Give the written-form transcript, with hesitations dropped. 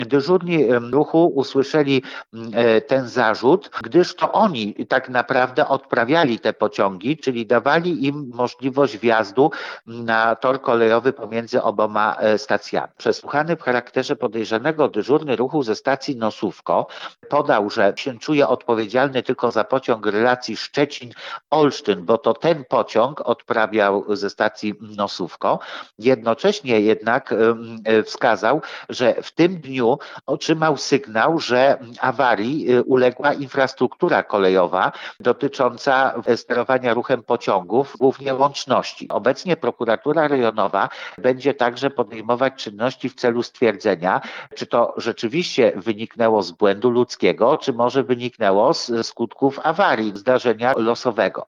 Dyżurni ruchu usłyszeli ten zarzut, gdyż to oni tak naprawdę odprawiali te pociągi, czyli dawali im możliwość wjazdu na tor kolejowy pomiędzy oboma stacjami. Przesłuchany w charakterze podejrzanego dyżurny ruchu ze stacji Nosówko podał, że się czuje odpowiedzialny tylko za pociąg relacji Szczecin-Olsztyn, bo to ten pociąg odprawiał ze stacji Nosówko. Jednocześnie jednak wskazał, że w tym dniu otrzymał sygnał, że awarii uległa infrastruktura kolejowa dotycząca sterowania ruchem pociągów, głównie łączności. Obecnie prokuratura rejonowa będzie także podejmować czynności w celu stwierdzenia, czy to rzeczywiście wyniknęło z błędu ludzkiego, czy może wyniknęło z skutków awarii, zdarzenia losowego.